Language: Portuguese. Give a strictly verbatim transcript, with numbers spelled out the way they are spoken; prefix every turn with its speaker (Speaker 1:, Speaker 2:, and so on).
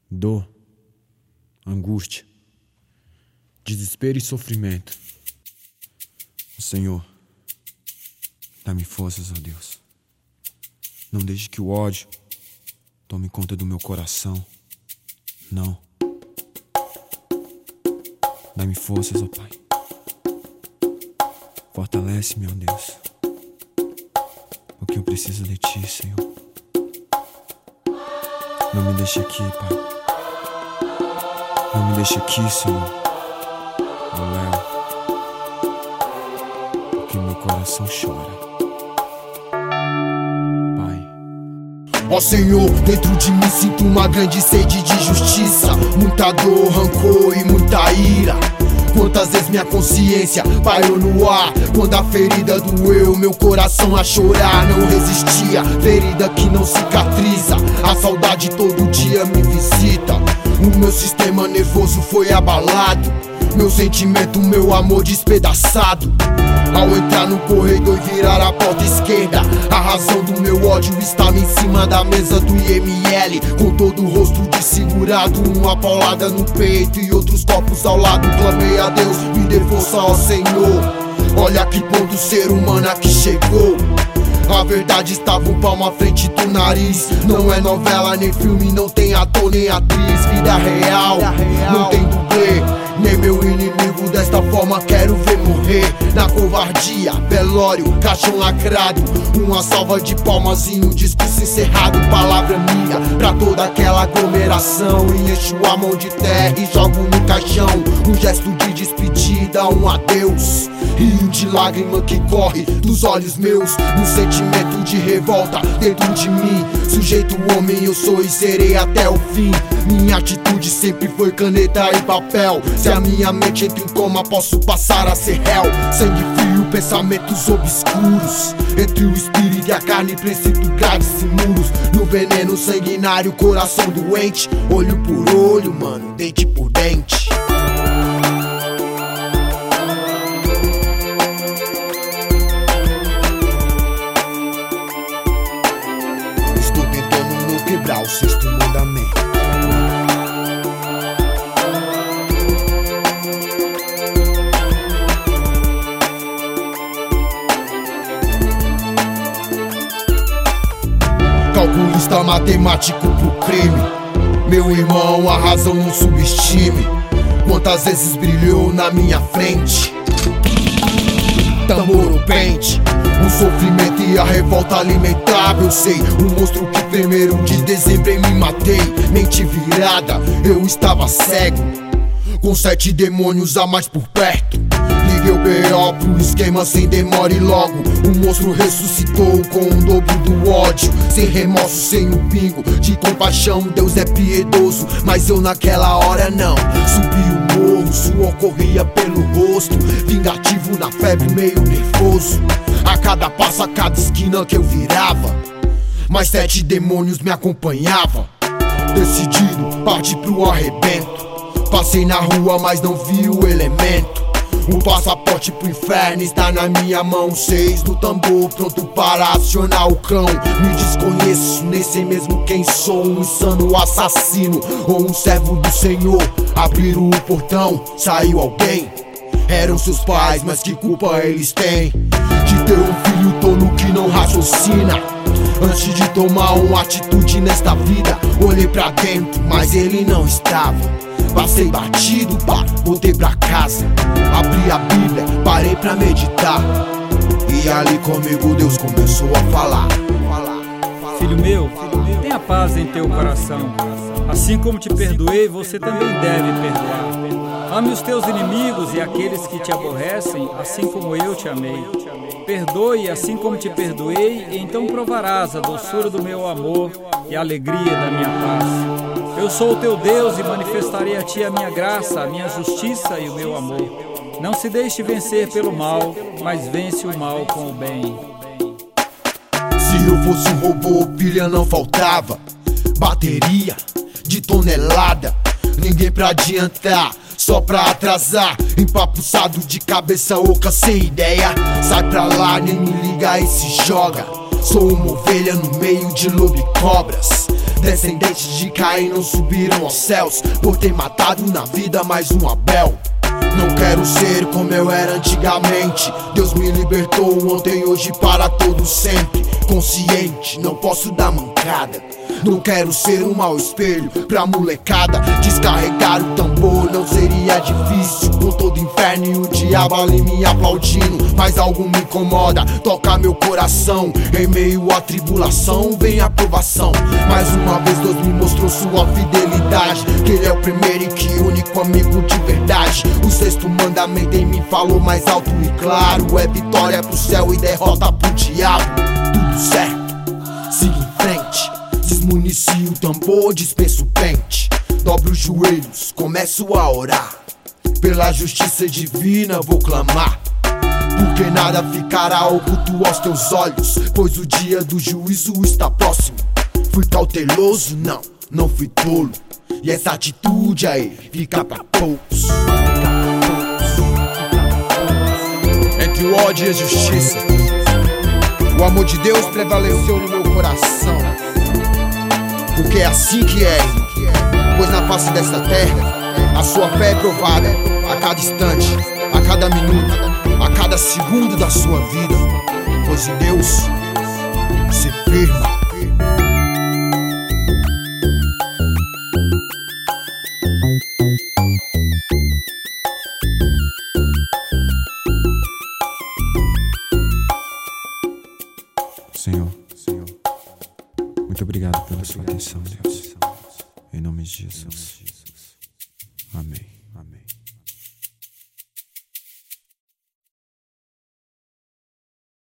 Speaker 1: dor, angústia, desespero e sofrimento. Senhor, dá-me forças, ó Deus. Não deixe que o ódio tome conta do meu coração. Não. Dá-me forças, ó Pai. Fortalece-me, ó Deus. Porque eu preciso de Ti, Senhor. Não me deixe aqui, Pai. Não me deixe aqui, Senhor. Ó Léo. Porque meu coração chora.
Speaker 2: Ó Senhor, dentro de mim sinto uma grande sede de justiça, muita dor, rancor e muita ira. Quantas vezes minha consciência parou no ar, quando a ferida doeu, meu coração a chorar não resistia. Ferida que não cicatriza, a saudade todo dia me visita. O meu sistema nervoso foi abalado, meu sentimento, meu amor despedaçado. Ao entrar no corredor e virar a porta esquerda, a razão do meu ódio estava em cima da mesa do I M L, com todo o rosto desfigurado, uma paulada no peito e outros copos ao lado. Clamei a Deus, me dê força, ó Senhor. Olha que ponto ser humano aqui chegou. A verdade estava um palmo à frente do nariz. Não é novela nem filme, não tem ator nem atriz. Vida real, não tem dublê, nem meu inimigo. Desta forma quero ver morrer na covardia, velório, caixão lacrado, uma salva de palmas e um discurso encerrado. Palavra minha pra toda aquela aglomeração, e encho a mão de terra e jogo no caixão. Um gesto de despedida, um adeus, rio de lágrima que corre dos olhos meus, um sentimento de revolta dentro de mim. Sujeito homem eu sou e serei até o fim. Minha atitude sempre foi caneta e papel. Se a minha mente entra em coma, posso passar a ser réu. Sangue frio, pensamentos obscuros, entre o espírito e a carne preciso grades e muros. No veneno sanguinário, coração doente, olho por olho, mano, dente por dente. Estou tentando não quebrar o sexto mandamento. Calculista matemático pro crime, meu irmão, a razão não subestime. Quantas vezes brilhou na minha frente tambor ou pente, o sofrimento e a revolta alimentava. Eu sei, um monstro que primeiro de dezembro em me matei. Mente virada, eu estava cego, com sete demônios a mais por perto. Liguei o B O pro esquema sem demora e logo o monstro ressuscitou com o dobro do ódio. Sem remorso, sem um pingo de compaixão, Deus é piedoso, mas eu naquela hora não. Subi o morro, suor corria pelo rosto, vingativo na febre, meio nervoso. A cada passo, a cada esquina que eu virava, mais sete demônios me acompanhavam. Decidido, parti pro arrebento. Passei na rua, mas não vi o elemento. O passaporte pro inferno está na minha mão. Seis no tambor, pronto para acionar o cão. Me desconheço, nem sei mesmo quem sou. Um insano assassino ou um servo do Senhor. Abriram o portão, saiu alguém. Eram seus pais, mas que culpa eles têm de ter um filho tolo que não raciocina? Antes de tomar uma atitude nesta vida, olhei pra dentro, mas ele não estava. Passei batido, pá, voltei pra casa, abri a Bíblia, parei pra meditar. E ali comigo Deus começou a falar.
Speaker 3: Filho meu, tenha paz em teu coração. Assim como te perdoei, você também deve perdoar. Ame os teus inimigos e aqueles que te aborrecem, assim como eu te amei. Perdoe assim como te perdoei, e então provarás a doçura do meu amor e a alegria da minha paz. Eu sou o teu Deus e manifestarei a ti a minha graça, a minha justiça e o meu amor. Não se deixe vencer pelo mal, mas vence o mal com o bem.
Speaker 2: Se eu fosse um robô, pilha não faltava, bateria de tonelada, ninguém pra adiantar, só pra atrasar. Empapuçado de cabeça oca, sem ideia. Sai pra lá, nem me liga e se joga. Sou uma ovelha no meio de lobo e cobras. Descendentes de Caim não subiram aos céus por ter matado na vida mais um Abel. Não quero ser como eu era antigamente. Deus me libertou ontem, hoje, para todo sempre. Consciente, não posso dar mancada. Não quero ser um mau espelho pra molecada. Descarregar o tambor não seria difícil, com todo inferno e o diabo ali me aplaudindo. Mas algo me incomoda, toca meu coração. Em meio à tribulação vem a provação. Mais uma vez Deus me mostrou sua fidelidade, que Ele é o primeiro e que único amigo de verdade. O sexto mandamento em mim falou mais alto e claro: é vitória pro céu e derrota pro diabo. Tudo certo, siga em frente. Desmunicie o tambor, dispenso o pente. Dobro os joelhos, começo a orar. Pela justiça divina vou clamar, porque nada ficará oculto aos teus olhos, pois o dia do juízo está próximo. Fui cauteloso? Não, não fui tolo. E essa atitude aí fica pra poucos. Entre o ódio e a justiça, o amor de Deus prevaleceu no meu coração. Porque é assim que é, pois na face desta terra a sua fé é provada a cada instante, a cada minuto, a cada segundo da sua vida. Pois em Deus se firma.
Speaker 1: Senhor, Senhor, muito obrigado pela sua atenção, Deus. Em nome de Jesus. Amém.